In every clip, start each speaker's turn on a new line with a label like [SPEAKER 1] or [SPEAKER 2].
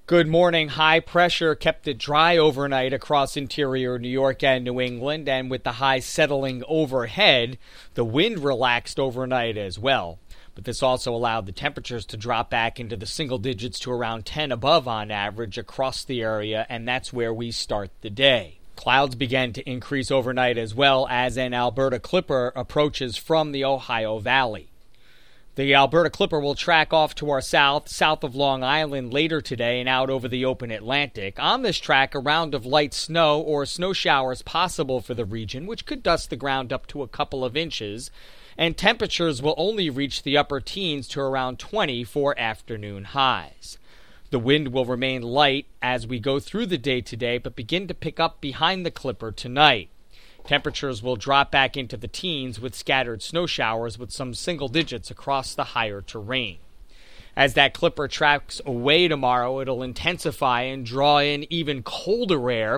[SPEAKER 1] Good morning. High pressure kept it dry overnight across interior New York and New England, and with the high settling overhead, the wind relaxed overnight as well. But this also allowed the temperatures to drop back into the single digits to around 10 above on average across the area, and that's where we start the day. Clouds began to increase overnight as well as an Alberta Clipper approaches from the Ohio Valley. The Alberta Clipper will track off to our south of Long Island later today and out over the open Atlantic. On this track, a round of light snow or snow showers possible for the region, which could dust the ground up to a couple of inches, and temperatures will only reach the upper teens to around 20 for afternoon highs. The wind will remain light as we go through the day today, but begin to pick up behind the Clipper tonight. Temperatures will drop back into the teens with scattered snow showers with some single digits across the higher terrain. As that Clipper tracks away tomorrow, it'll intensify and draw in even colder air.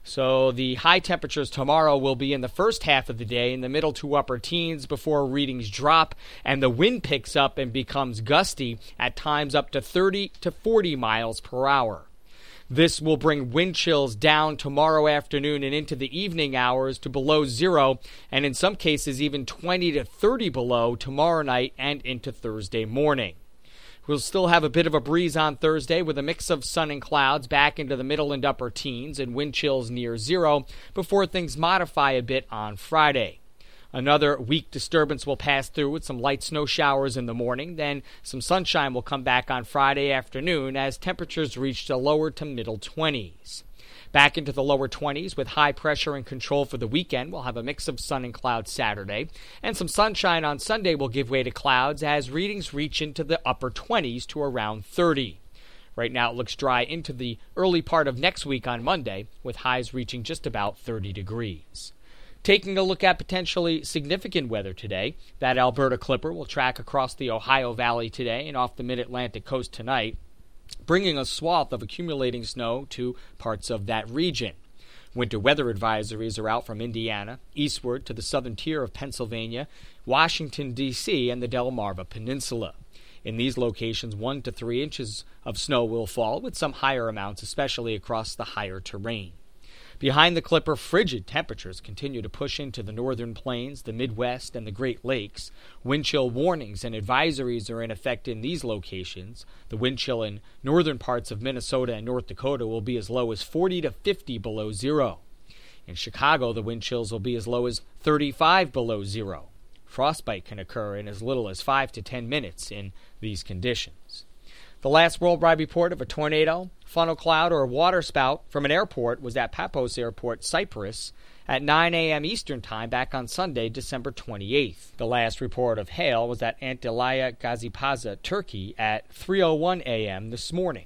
[SPEAKER 1] So the high temperatures tomorrow will be in the first half of the day in the middle to upper teens before readings drop and the wind picks up and becomes gusty, at times up to 30 to 40 miles per hour. This will bring wind chills down tomorrow afternoon and into the evening hours to below zero, and in some cases even 20 to 30 below tomorrow night and into Thursday morning. We'll still have a bit of a breeze on Thursday with a mix of sun and clouds back into the middle and upper teens and wind chills near zero before things modify a bit on Friday. Another weak disturbance will pass through with some light snow showers in the morning. Then some sunshine will come back on Friday afternoon as temperatures reach the lower to middle 20s. Back into the lower 20s with high pressure and control for the weekend. We'll have a mix of sun and clouds Saturday. And some sunshine on Sunday will give way to clouds as readings reach into the upper 20s to around 30. Right now it looks dry into the early part of next week on Monday with highs reaching just about 30 degrees. Taking a look at potentially significant weather today, that Alberta Clipper will track across the Ohio Valley today and off the mid-Atlantic coast tonight, bringing a swath of accumulating snow to parts of that region. Winter weather advisories are out from Indiana, eastward to the southern tier of Pennsylvania, Washington, D.C., and the Delmarva Peninsula. In these locations, 1 to 3 inches of snow will fall, with some higher amounts, especially across the higher terrain. Behind the Clipper, frigid temperatures continue to push into the northern plains, the Midwest, and the Great Lakes. Wind chill warnings and advisories are in effect in these locations. The wind chill in northern parts of Minnesota and North Dakota will be as low as 40 to 50 below zero. In Chicago, the wind chills will be as low as 35 below zero. Frostbite can occur in as little as 5 to 10 minutes in these conditions. The last worldwide report of a tornado, funnel cloud, or waterspout from an airport was at Paphos Airport, Cyprus, at 9 a.m. Eastern Time back on Sunday, December 28th. The last report of hail was at Antalya Gazipaza, Turkey, at 3:01 a.m. this morning.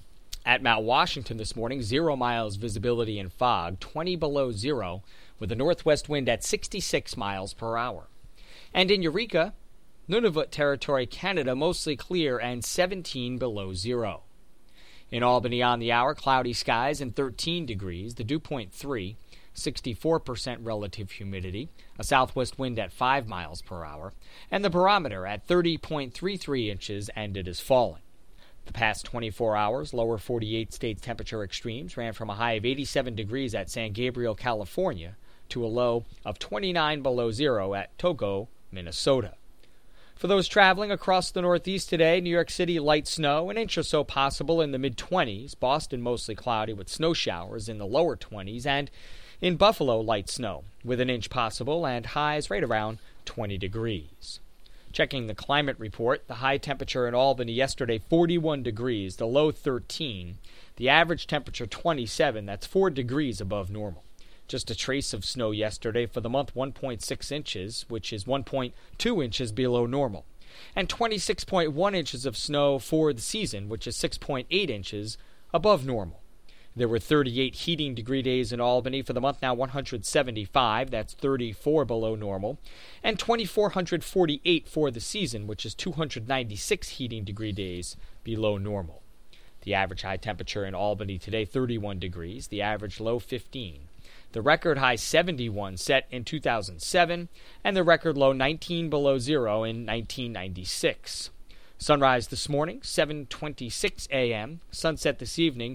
[SPEAKER 1] At Mount Washington this morning, 0 miles visibility and fog, 20 below zero, with a northwest wind at 66 miles per hour. And in Eureka, Nunavut Territory, Canada, mostly clear and 17 below zero. In Albany on the hour, cloudy skies and 13 degrees, the dew point 3, 64% relative humidity, a southwest wind at 5 miles per hour, and the barometer at 30.33 inches, and it is falling. The past 24 hours, lower 48 states temperature extremes ran from a high of 87 degrees at San Gabriel, California, to a low of 29 below zero at Togo, Minnesota. For those traveling across the Northeast today, New York City, light snow, an inch or so possible in the mid-20s. Boston, mostly cloudy with snow showers in the lower 20s. And in Buffalo, light snow with an inch possible and highs right around 20 degrees. Checking the climate report, the high temperature in Albany yesterday, 41 degrees, the low 13. The average temperature, 27. That's 4 degrees above normal. Just a trace of snow yesterday for the month, 1.6 inches, which is 1.2 inches below normal. And 26.1 inches of snow for the season, which is 6.8 inches above normal. There were 38 heating degree days in Albany for the month, now 175, that's 34 below normal. And 2,448 for the season, which is 296 heating degree days below normal. The average high temperature in Albany today, 31 degrees, the average low 15. The record high 71 set in 2007, and the record low 19 below zero in 1996. Sunrise this morning, 7:26 a.m. Sunset this evening,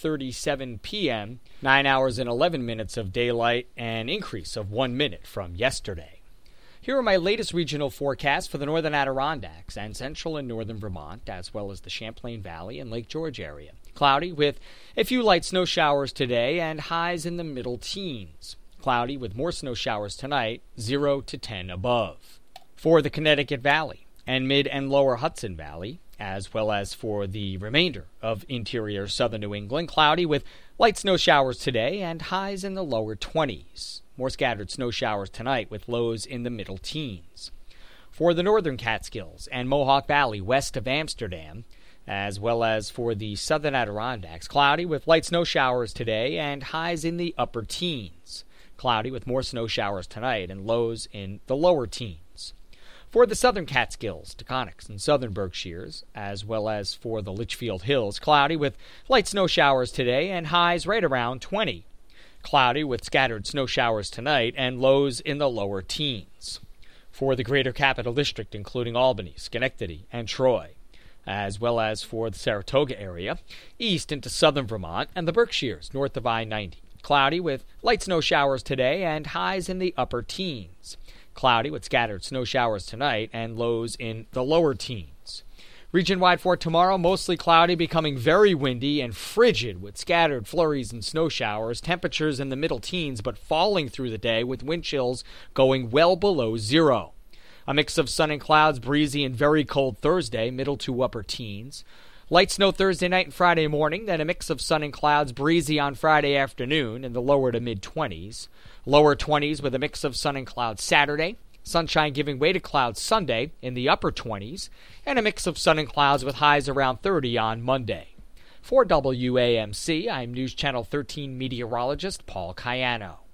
[SPEAKER 1] 4:37 p.m. 9 hours and 11 minutes of daylight, an increase of 1 minute from yesterday. Here are my latest regional forecasts for the northern Adirondacks and central and northern Vermont, as well as the Champlain Valley and Lake George area. Cloudy with a few light snow showers today and highs in the middle teens. Cloudy with more snow showers tonight, 0 to 10 above. For the Connecticut Valley and mid and lower Hudson Valley, as well as for the remainder of interior southern New England, cloudy with light snow showers today and highs in the lower 20s. More scattered snow showers tonight with lows in the middle teens. For the northern Catskills and Mohawk Valley west of Amsterdam, as well as for the southern Adirondacks, cloudy with light snow showers today and highs in the upper teens. Cloudy with more snow showers tonight and lows in the lower teens. For the southern Catskills, Taconics, and southern Berkshires, as well as for the Litchfield Hills, cloudy with light snow showers today and highs right around 20. Cloudy with scattered snow showers tonight and lows in the lower teens. For the greater Capital District, including Albany, Schenectady, and Troy, as well as for the Saratoga area, east into southern Vermont, and the Berkshires, north of I-90. Cloudy with light snow showers today and highs in the upper teens. Cloudy with scattered snow showers tonight and lows in the lower teens. Region-wide for tomorrow, mostly cloudy, becoming very windy and frigid with scattered flurries and snow showers. Temperatures in the middle teens, but falling through the day with wind chills going well below 0. A mix of sun and clouds, breezy and very cold Thursday, middle to upper teens. Light snow Thursday night and Friday morning, then a mix of sun and clouds, breezy on Friday afternoon in the lower to mid-20s. Lower 20s with a mix of sun and clouds Saturday. Sunshine giving way to clouds Sunday in the upper 20s. And a mix of sun and clouds with highs around 30 on Monday. For WAMC, I'm News Channel 13 meteorologist Paul Cayano.